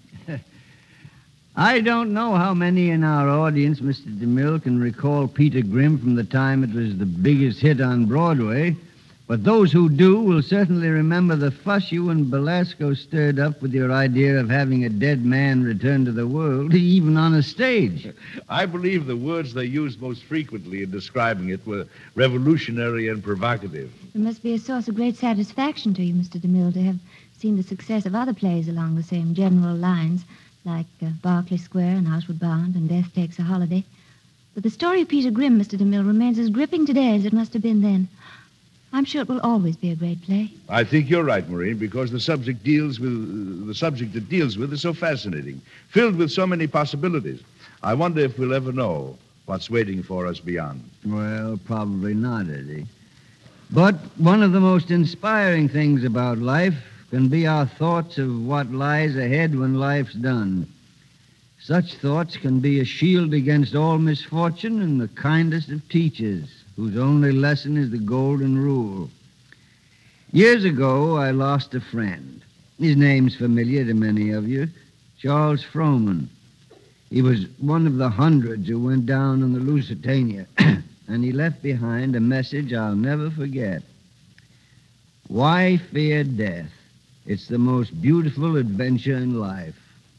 I don't know how many in our audience, Mister DeMille, can recall Peter Grimm from the time it was the biggest hit on Broadway, but those who do will certainly remember the fuss you and Belasco stirred up with your idea of having a dead man return to the world, even on a stage. I believe the words they used most frequently in describing it were revolutionary and provocative. It must be a source of great satisfaction to you, Mister DeMille, to have seen the success of other plays along the same general lines, like uh, Berkeley Square and Outward Bound and Death Takes a Holiday. But the story of Peter Grimm, Mister DeMille, remains as gripping today as it must have been then. I'm sure it will always be a great play. I think you're right, Maureen, because the subject deals with the subject it deals with is so fascinating, filled with so many possibilities. I wonder if we'll ever know what's waiting for us beyond. Well, probably not, Eddie. But one of the most inspiring things about life can be our thoughts of what lies ahead when life's done. Such thoughts can be a shield against all misfortune and the kindest of teachers, whose only lesson is the golden rule. Years ago, I lost a friend. His name's familiar to many of you, Charles Frohman. He was one of the hundreds who went down on the Lusitania, and he left behind a message I'll never forget. Why fear death? It's the most beautiful adventure in life.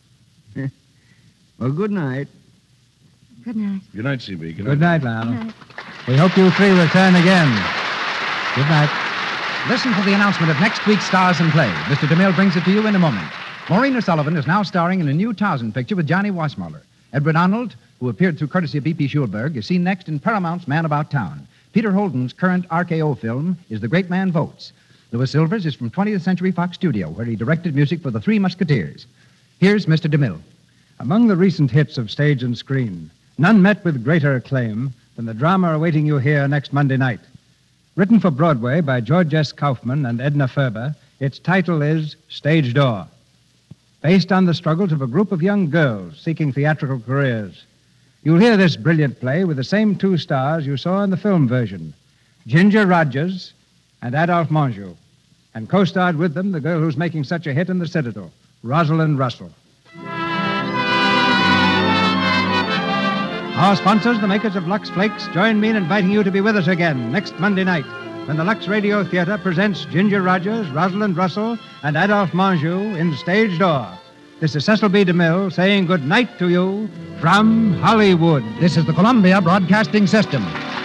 Well, good night. Good night. Good night, C B. Good night. Good night, Lionel. Good night. We hope you three return again. Good night. Listen for the announcement of next week's Stars and Play. Mister DeMille brings it to you in a moment. Maureen O'Sullivan is now starring in a new Tarzan picture with Johnny Weissmuller. Edward Arnold, who appeared through courtesy of B P Schulberg, is seen next in Paramount's Man About Town. Peter Holden's current R K O film is The Great Man Votes. Louis Silvers is from twentieth Century Fox Studio, where he directed music for The Three Musketeers. Here's Mister DeMille. Among the recent hits of stage and screen, none met with greater acclaim than the drama awaiting you here next Monday night. Written for Broadway by George S. Kaufman and Edna Ferber, its title is Stage Door. Based on the struggles of a group of young girls seeking theatrical careers. You'll hear this brilliant play with the same two stars you saw in the film version, Ginger Rogers and Adolphe Menjou, and co-starred with them the girl who's making such a hit in the Citadel, Rosalind Russell. Our sponsors, the makers of Lux Flakes, join me in inviting you to be with us again next Monday night when the Lux Radio Theater presents Ginger Rogers, Rosalind Russell, and Adolphe Menjou in Stage Door. This is Cecil B. DeMille saying good night to you from Hollywood. This is the Columbia Broadcasting System.